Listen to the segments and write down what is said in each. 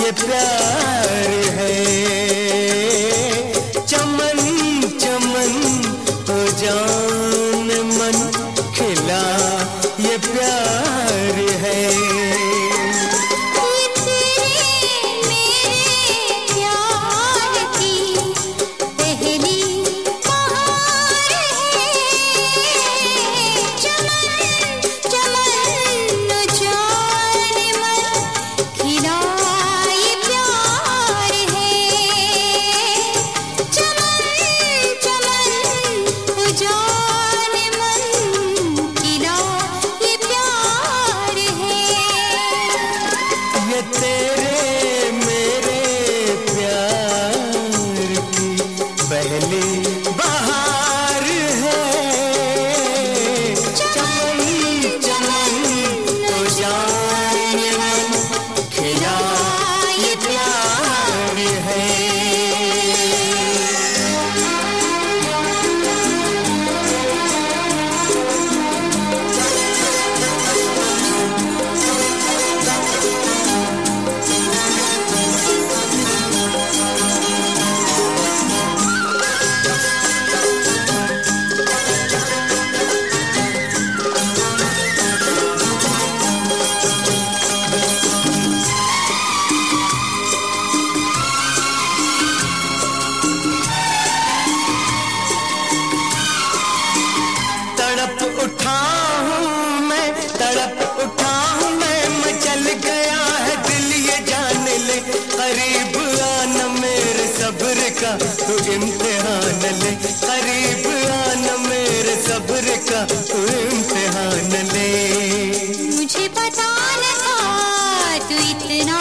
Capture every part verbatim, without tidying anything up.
ये प्यार है। चमन चमन हो जान मन खिला ये प्यार है। उठा हूँ मैं, तड़प उठा हूँ मैं, मचल गया है दिल ये जान ले। करीब आना मेरे सब्र का तू इम्तिहान ले। करीब आना मेरे सब्र का तू इम्तिहान ले। मुझे पता न था तू इतना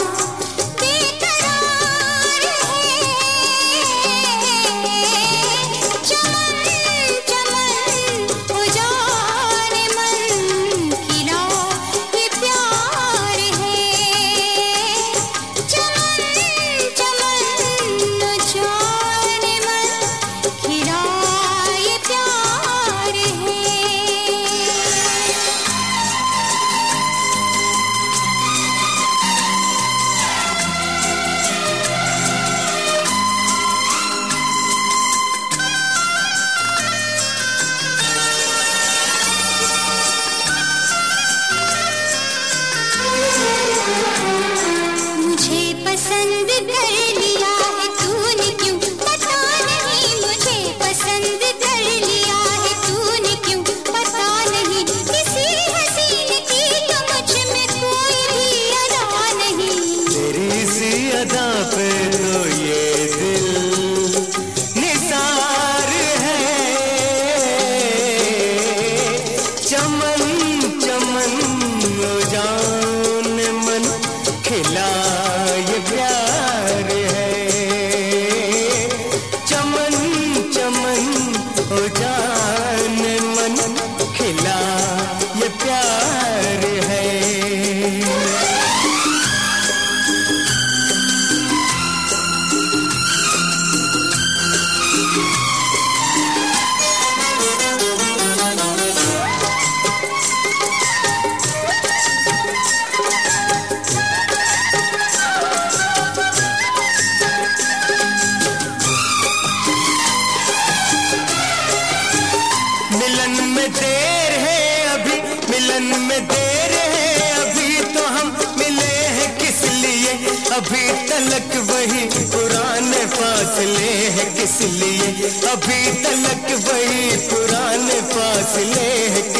पसंद कर लिया है तूने क्यों, पता नहीं। मुझे पसंद कर लिया है तूने क्यों, पता नहीं। किसी हसीन की तो मुझ में कोई भी अदा नहीं। तेरी सी अदा पे तो ये दिल निसार है। चमन चमन हो जान मन खिला ये प्यार है। चमन चमन हो जान मन खिला ये प्यार है। मिलन में देर है अभी, मिलन में देर है अभी, तो हम मिले हैं किस लिए। अभी तलक वही पुराने फासले हैं किस लिए। अभी तलक वही पुराने फासले हैं